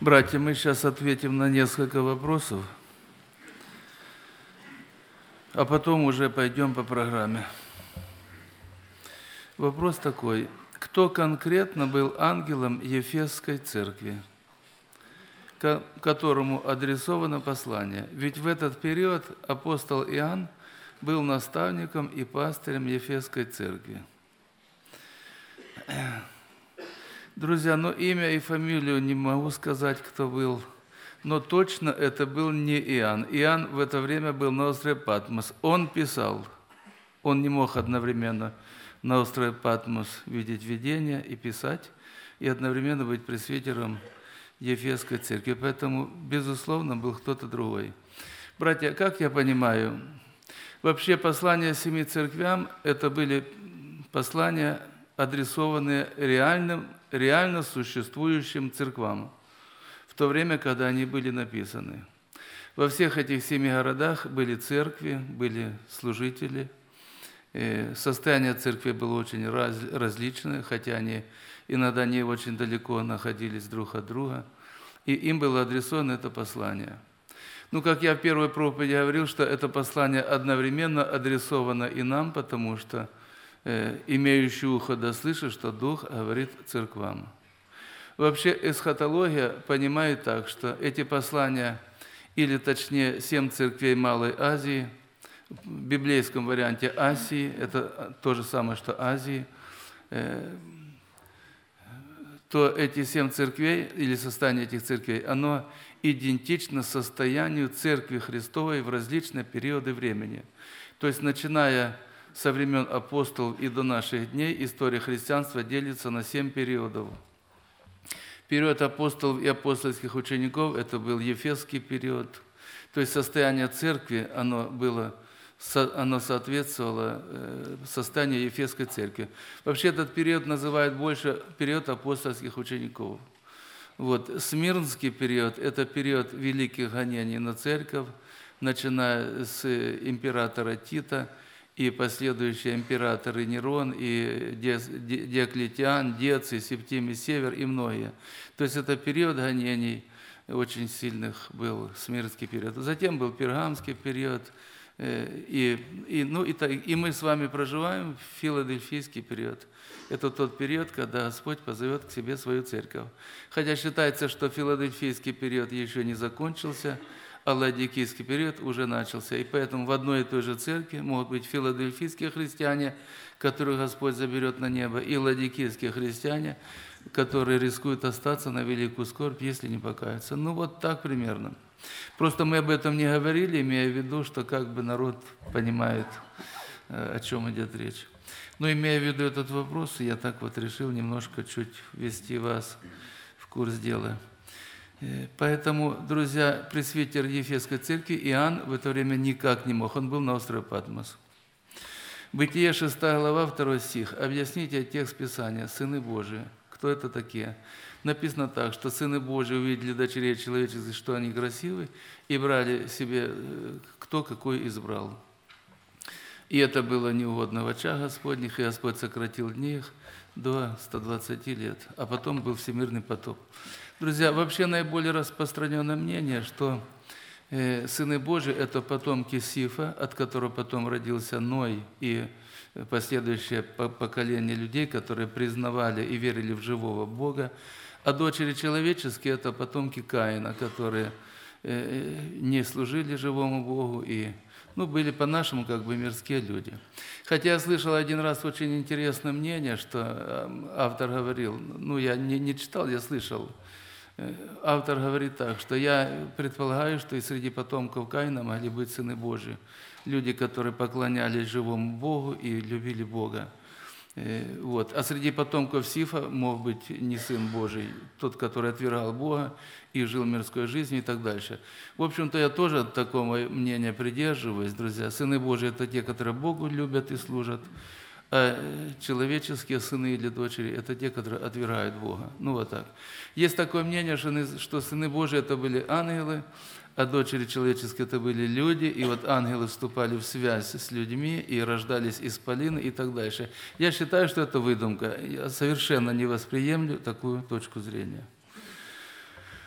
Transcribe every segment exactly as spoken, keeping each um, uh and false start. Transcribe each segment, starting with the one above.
Братья, мы сейчас ответим на несколько вопросов, а потом уже пойдем по программе. Вопрос такой. Кто конкретно был ангелом Ефесской церкви, которому адресовано послание? Ведь в этот период апостол Иоанн был наставником и пастырем Ефесской церкви. Друзья, но имя и фамилию не могу сказать, кто был, но точно это был не Иоанн. Иоанн в это время был на острове Патмос. Он писал, он не мог одновременно на острове Патмос видеть видения и писать, и одновременно быть пресвитером Ефесской церкви. Поэтому, безусловно, был кто-то другой. Братья, как я понимаю, вообще послания семи церквям – это были послания, адресованные реальным, реально существующим церквам, в то время, когда они были написаны. Во всех этих семи городах были церкви, были служители. Состояние церкви было очень раз, различное, хотя они иногда не очень далеко находились друг от друга, и им было адресовано это послание. Ну, как я в первой проповеди говорил, что это послание одновременно адресовано и нам, потому что э, имеющий ухо да слышит, что Дух говорит церквам. Вообще эсхатология понимает так, что эти послания, или точнее семь церквей Малой Азии, в библейском варианте Асии, это то же самое, что Азии, то эти семь церквей, или состояние этих церквей, оно идентично состоянию Церкви Христовой в различные периоды времени. То есть, начиная со времен апостолов и до наших дней, история христианства делится на семь периодов. Период апостолов и апостольских учеников – это был Ефесский период. То есть, состояние церкви, оно было... оно соответствовало состоянию Ефесской церкви. Вообще этот период называют больше период апостольских учеников. Вот. Смирнский период – это период великих гонений на церковь, начиная с императора Тита и последующие императоры Нерон, и Диоклетиан, Деций, Септимий Север и многие. То есть это период гонений очень сильных был, Смирнский период. Затем был Пергамский период, И, и, ну, и, и мы с вами проживаем в филадельфийский период. Это тот период, когда Господь позовет к себе свою церковь. Хотя считается, что филадельфийский период еще не закончился, а ладикийский период уже начался. И поэтому в одной и той же церкви могут быть филадельфийские христиане, которых Господь заберет на небо, и ладикийские христиане, которые рискуют остаться на великую скорбь, если не покаются. Ну вот так примерно. Просто мы об этом не говорили, имея в виду, что как бы народ понимает, о чем идет речь. Но имея в виду этот вопрос, я так вот решил немножко чуть ввести вас в курс дела. Поэтому, друзья, пресвитер Ефесской церкви Иоанн в это время никак не мог, он был на острове Патмос. Бытие шестая глава, второй стих. Объясните текст Писания, сыны Божии. Кто это такие? Написано так, что сыны Божии увидели дочерей человеческих, что они красивы, и брали себе, кто какой избрал. И это было неугодно в очах Господних, и Господь сократил дни их до ста двадцати лет, а потом был всемирный потоп. Друзья, вообще наиболее распространенное мнение, что э, сыны Божии – это потомки Сифа, от которого потом родился Ной и последующее поколение людей, которые признавали и верили в живого Бога, а дочери человеческие – это потомки Каина, которые э, не служили живому Богу и ну, были по-нашему как бы мирские люди. Хотя я слышал один раз очень интересное мнение, что автор говорил, ну я не, не читал, я слышал, автор говорит так, что я предполагаю, что и среди потомков Каина могли быть сыны Божии, люди, которые поклонялись живому Богу и любили Бога. Вот. А среди потомков Сифа мог быть не сын Божий, тот, который отвергал Бога и жил мирской жизнью и так дальше. В общем-то, я тоже такого мнения придерживаюсь, друзья. Сыны Божии – это те, которые Богу любят и служат, а человеческие сыны или дочери – это те, которые отвергают Бога. Ну вот так. Есть такое мнение, что сыны Божии – это были ангелы, а дочери человеческие это были люди, и вот ангелы вступали в связь с людьми, и рождались исполины и так дальше. Я считаю, что это выдумка. Я совершенно не восприемлю такую точку зрения.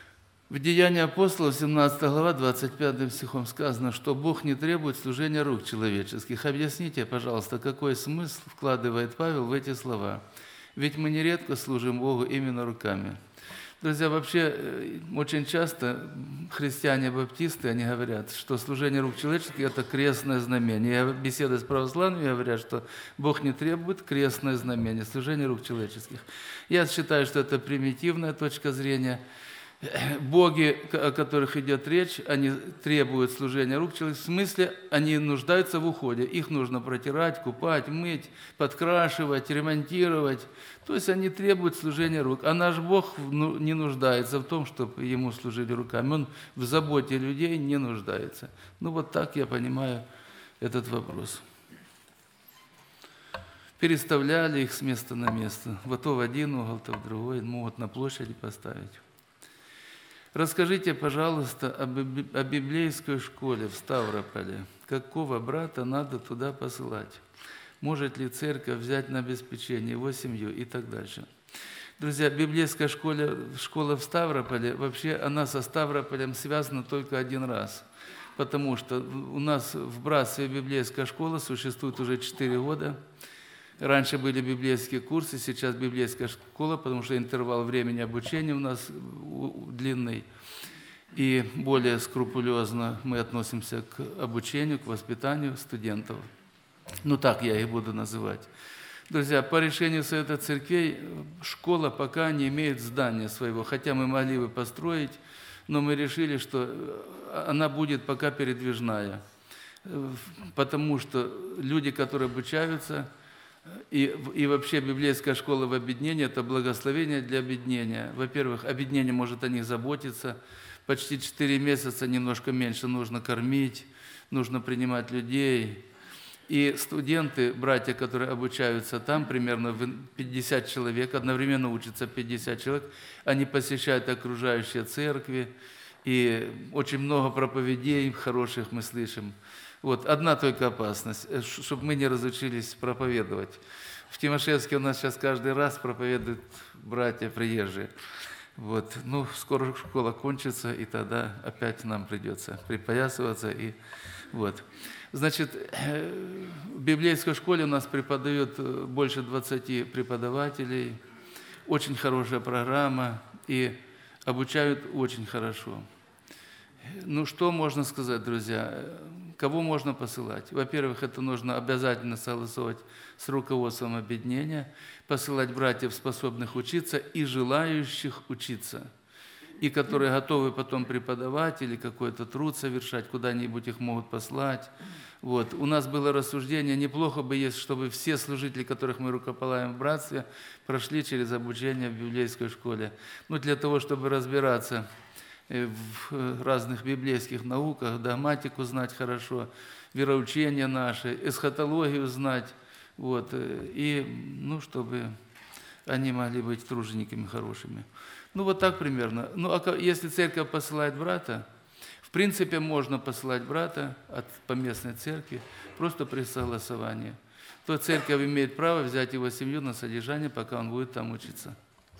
В Деянии апостолов, семнадцатая глава, двадцать пятым стихом сказано, что Бог не требует служения рук человеческих. Объясните, пожалуйста, какой смысл вкладывает Павел в эти слова? Ведь мы нередко служим Богу именно руками. Друзья, вообще очень часто христиане-баптисты, они говорят, что служение рук человеческих – это крестное знамение. Я беседую с православными, говорят, что Бог не требует крестное знамение, служение рук человеческих. Я считаю, что это примитивная точка зрения. Боги, о которых идет речь, они требуют служения рук человека, в смысле, они нуждаются в уходе. Их нужно протирать, купать, мыть, подкрашивать, ремонтировать. То есть они требуют служения рук. А наш Бог не нуждается в том, чтобы Ему служили руками. Он в заботе людей не нуждается. Ну вот так я понимаю этот вопрос. Переставляли их с места на место. Вот то в один угол, то в другой. Могут на площади поставить. Расскажите, пожалуйста, о библейской школе в Ставрополе. Какого брата надо туда посылать? Может ли церковь взять на обеспечение его семью и так дальше? Друзья, библейская школа, школа в Ставрополе, вообще она со Ставрополем связана только один раз. Потому что у нас в братстве библейская школа существует уже четыре года. Раньше были библейские курсы, сейчас библейская школа, потому что интервал времени обучения у нас длинный. И более скрупулезно мы относимся к обучению, к воспитанию студентов. Ну так я их буду называть. Друзья, по решению Совета Церквей школа пока не имеет здания своего, хотя мы могли бы построить, но мы решили, что она будет пока передвижная, потому что люди, которые обучаются, И, и вообще библейская школа в объединении – это благословение для объединения. Во-первых, объединение может о них заботиться. Почти четыре месяца, немножко меньше, нужно кормить, нужно принимать людей. И студенты, братья, которые обучаются там, примерно пятьдесят человек, одновременно учатся пятьдесят человек, они посещают окружающие церкви, и очень много проповедей хороших мы слышим. Вот, одна только опасность, чтобы мы не разучились проповедовать. В Тимошевске у нас сейчас каждый раз проповедуют братья приезжие. Вот, ну, скоро школа кончится, и тогда опять нам придется припоясываться. И, вот. Значит, в библейской школе у нас преподают больше двадцати преподавателей, очень хорошая программа, и обучают очень хорошо. Ну, что можно сказать, друзья? Кого можно посылать? Во-первых, это нужно обязательно согласовать с руководством объединения, посылать братьев, способных учиться, и желающих учиться, и которые готовы потом преподавать или какой-то труд совершать, куда-нибудь их могут послать. Вот. У нас было рассуждение, неплохо бы, если чтобы все служители, которых мы рукополагаем в братстве, прошли через обучение в библейской школе. Ну, для того, чтобы разбираться в разных библейских науках, догматику знать хорошо, вероучение наше, эсхатологию знать, вот, и, ну, чтобы они могли быть тружениками хорошими. Ну, вот так примерно. Ну, а если церковь посылает брата, в принципе, можно посылать брата от поместной церкви просто при согласовании. То церковь имеет право взять его семью на содержание, пока он будет там учиться.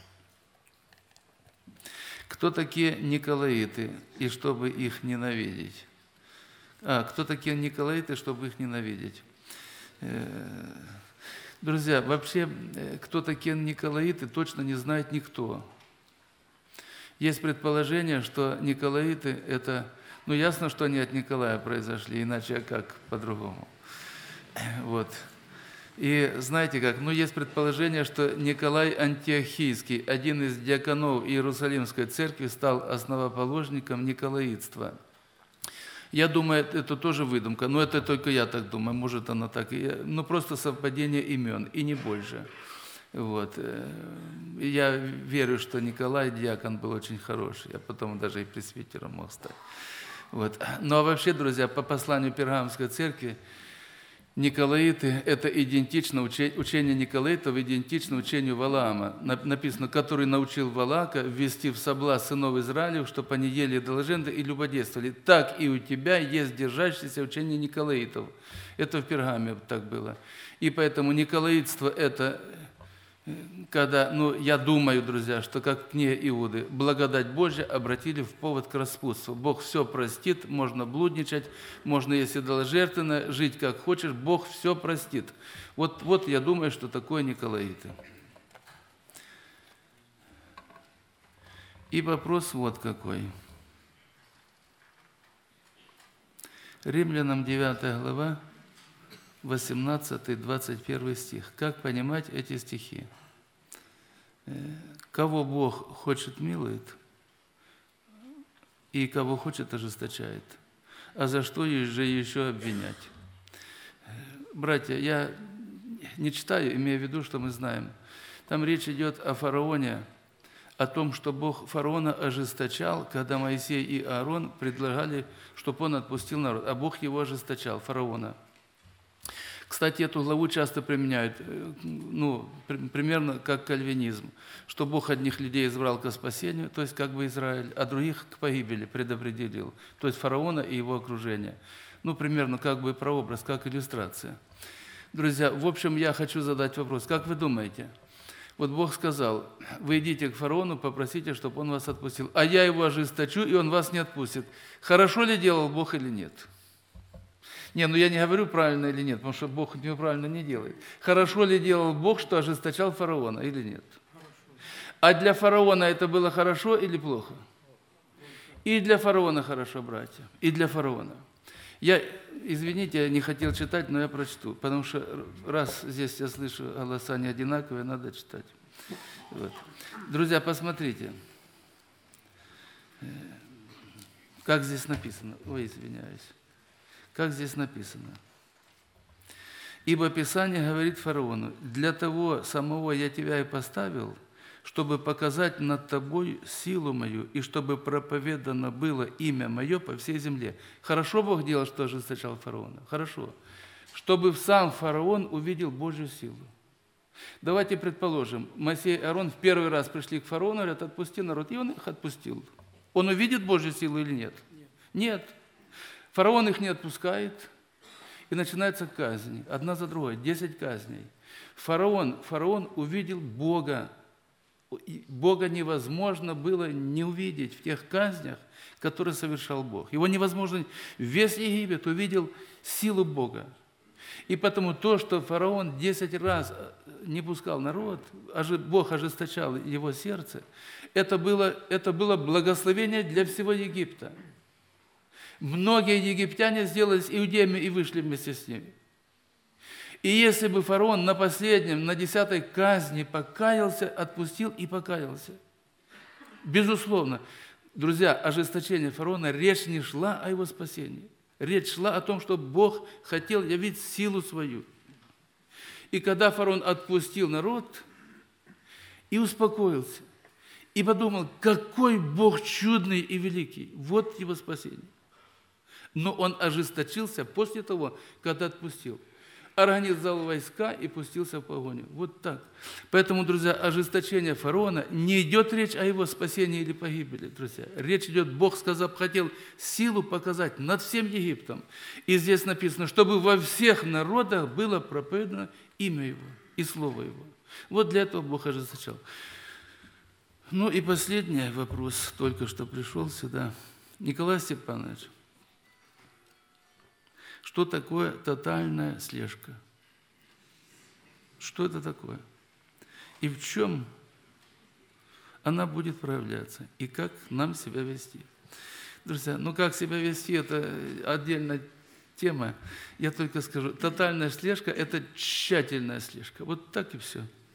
Кто такие николаиты, и чтобы их ненавидеть? А, кто такие николаиты, чтобы их ненавидеть? Друзья, вообще, кто такие николаиты, точно не знает никто. Есть предположение, что николаиты – это… Ну, ясно, что они от Николая произошли, иначе как по-другому. Вот. И знаете как, ну есть предположение, что Николай Антиохийский, один из диаконов Иерусалимской церкви, стал основоположником николаитства. Я думаю, это тоже выдумка, но это только я так думаю, может она так и… Ну просто совпадение имен, и не больше. Вот. Я верю, что Николай, диакон, был очень хороший, а потом даже и пресвитером мог стать. Вот. Ну а вообще, друзья, по посланию Пергамской церкви, николаиты – это идентично, учение николаитов идентично учению Валаама. Написано, который научил Валаака ввести в соблазн сынов Израилев, чтобы они ели идоложенды и любодействовали. Так и у тебя есть держащееся учение николаитов. Это в Пергаме так было. И поэтому николаитство – это когда, ну, я думаю, друзья, что как в книге Иуды, благодать Божья обратили в повод к распутству. Бог все простит, можно блудничать, можно, если должертвенно, жить как хочешь, Бог все простит. Вот, вот я думаю, что такое Николаиты. И вопрос вот какой. Римлянам девятая глава, восемнадцатый-двадцать первый стих. Как понимать эти стихи? Кого Бог хочет, милует, и кого хочет, ожесточает. А за что же еще обвинять? Братья, я не читаю, имея в виду, что мы знаем. Там речь идет о фараоне, о том, что Бог фараона ожесточал, когда Моисей и Аарон предлагали, чтобы он отпустил народ, а Бог его ожесточал, фараона. Кстати, эту главу часто применяют, ну, примерно как кальвинизм, что Бог одних людей избрал ко спасению, то есть как бы Израиль, а других к погибели предопределил, то есть фараона и его окружение. Ну, примерно как бы прообраз, как иллюстрация. Друзья, в общем, я хочу задать вопрос. Как вы думаете? Вот Бог сказал, вы идите к фараону, попросите, чтобы он вас отпустил, а я его ожесточу, и он вас не отпустит. Хорошо ли делал Бог или нет? Не, ну я не говорю, правильно или нет, потому что Бог неправильно не делает. Хорошо ли делал Бог, что ожесточал фараона или нет? Хорошо. А для фараона это было хорошо или плохо? И для фараона хорошо, братья, и для фараона. Я, извините, я не хотел читать, но я прочту, потому что раз здесь я слышу голоса не одинаковые, надо читать. Вот. Друзья, посмотрите, как здесь написано. Ой, извиняюсь. Как здесь написано? «Ибо Писание говорит фараону, для того самого я тебя и поставил, чтобы показать над тобой силу мою, и чтобы проповедано было имя мое по всей земле». Хорошо Бог делал, что ожесточал фараона? Хорошо. Чтобы сам фараон увидел Божью силу. Давайте предположим, Моисей и Аарон в первый раз пришли к фараону, говорят, отпусти народ, и он их отпустил. Он увидит Божью силу или нет? Нет. Нет. Фараон их не отпускает, и начинается казнь, одна за другой, десять казней. Фараон, фараон увидел Бога. Бога невозможно было не увидеть в тех казнях, которые совершал Бог. Его невозможно... Весь Египет увидел силу Бога. И потому то, что фараон десять раз не пускал народ, Бог ожесточал его сердце, это было, это было благословение для всего Египта. Многие египтяне сделались иудеями и вышли вместе с ними. И если бы фараон на последнем, на десятой казни покаялся, отпустил и покаялся. Безусловно, друзья, ожесточение фараона, речь не шла о его спасении. Речь шла о том, что Бог хотел явить силу свою. И когда фараон отпустил народ и успокоился, и подумал, какой Бог чудный и великий, вот его спасение. Но он ожесточился после того, когда отпустил. Организовал войска и пустился в погоню. Вот так. Поэтому, друзья, ожесточение фараона, не идет речь о его спасении или погибели, друзья. Речь идет, Бог сказал, хотел силу показать над всем Египтом. И здесь написано, чтобы во всех народах было проповедано имя Его и Слово Его. Вот для этого Бог ожесточал. Ну и последний вопрос, только что пришел сюда. Николай Степанович, что такое тотальная слежка? Что это такое? И в чем она будет проявляться? И как нам себя вести? Друзья, ну как себя вести, это отдельная тема. Я только скажу, тотальная слежка – это тщательная слежка. Вот так и все.